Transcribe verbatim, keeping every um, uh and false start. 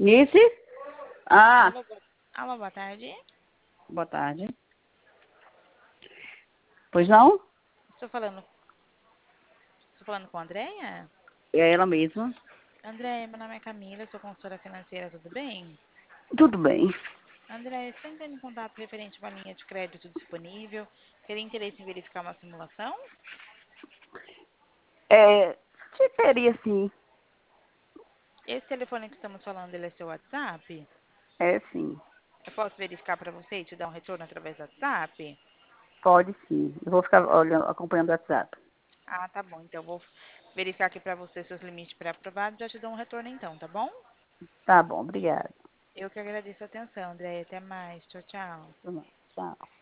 Nice? Ah, Alô, boa, alô, boa tarde. boa tarde. Pois não? Estou falando, estou falando com a Andréia? É ela mesma. Andréia, meu nome é Camila, sou consultora financeira, tudo bem? Tudo bem. Andréia, estou entrando em contato referente a uma linha de crédito disponível. Teria interesse em verificar uma simulação? É, te teria sim. Esse telefone que estamos falando, ele é seu WhatsApp? É sim. Eu posso verificar para você e te dar um retorno através do WhatsApp? Pode sim. Eu vou ficar olhando, acompanhando o WhatsApp. Ah, tá bom. Então, eu vou verificar aqui para você seus limites pré-aprovados e já te dou um retorno então, tá bom? Tá bom, obrigada. Eu que agradeço a atenção, Andréia. Até mais. Tchau, tchau. Tchau.